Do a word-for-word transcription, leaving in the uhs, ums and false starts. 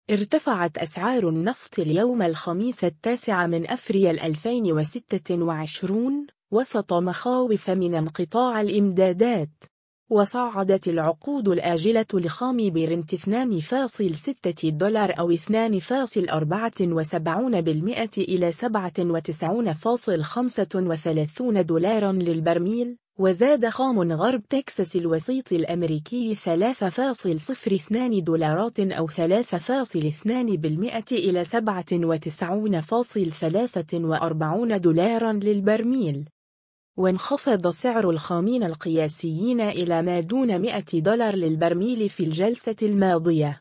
ارتفعت أسعار النفط اليوم الخميس التاسع من أفريل ألفين وستة وعشرين وسط مخاوف من انقطاع الإمدادات، وصعدت العقود الآجلة لخام برنت اثنين فاصل ستة دولار أو اثنين فاصل أربعة وسبعين بالمئة إلى سبعة وتسعين فاصل خمسة وثلاثين دولارا للبرميل، وزاد خام غرب تكساس الوسيط الأمريكي ثلاثة فاصل صفر اثنين دولارات أو ثلاثة فاصل اثنين بالمئة إلى سبعة وتسعين فاصل ثلاثة وأربعين دولارا للبرميل. وانخفض سعر الخامين القياسيين إلى ما دون مئة دولار للبرميل في الجلسة الماضية.